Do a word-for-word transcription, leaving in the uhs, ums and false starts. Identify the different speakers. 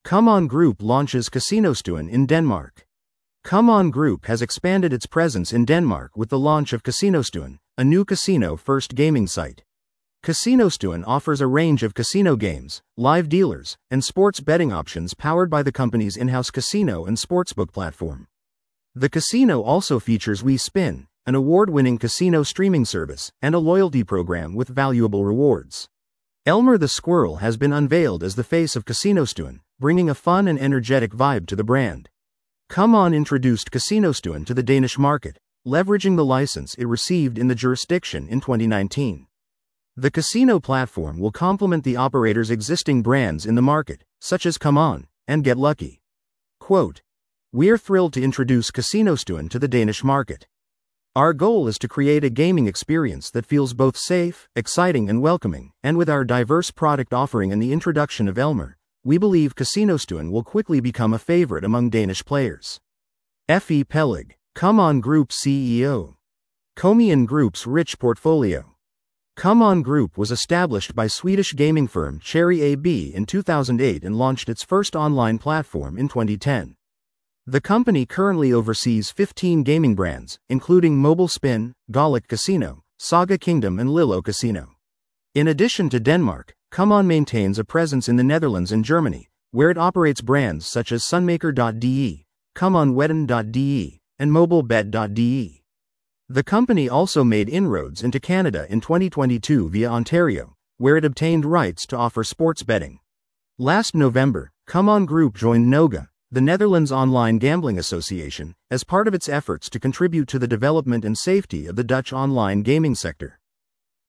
Speaker 1: Come On Group launches Casinostuen in Denmark. Come On Group has expanded its presence in Denmark with the launch of Casinostuen, a new casino-first gaming site. Casinostuen offers a range of casino games, live dealers, and sports betting options powered by the company's in-house casino and sportsbook platform. The casino also features WeSpin, an award-winning casino streaming service, and a loyalty program with valuable rewards. Elmer the Squirrel has been unveiled as the face of Casinostuen, bringing a fun and energetic vibe to the brand. Come On introduced Casinostuen to the Danish market, leveraging the license it received in the jurisdiction in twenty nineteen. The casino platform will complement the operator's existing brands in the market, such as Come On and Get Lucky. Quote, "We're thrilled to introduce Casinostuen to the Danish market. Our goal is to create a gaming experience that feels both safe, exciting, and welcoming, and with our diverse product offering and the introduction of Elmer, we believe Casinostuen will quickly become a favorite among Danish players." F E Pellig, Come On Group C E O. Comian Group's rich portfolio. Come On Group was established by Swedish gaming firm Cherry A B in two thousand eight and launched its first online platform in twenty ten. The company currently oversees fifteen gaming brands, including Mobile Spin, Gallic Casino, Saga Kingdom, and Lillo Casino. In addition to Denmark, Come On maintains a presence in the Netherlands and Germany, where it operates brands such as Sunmaker dot D E, Come On Wedden dot D E, and Mobilebet dot D E. The company also made inroads into Canada in twenty twenty-two via Ontario, where it obtained rights to offer sports betting. Last November, Come On Group joined Noga, the Netherlands Online Gambling Association, as part of its efforts to contribute to the development and safety of the Dutch online gaming sector.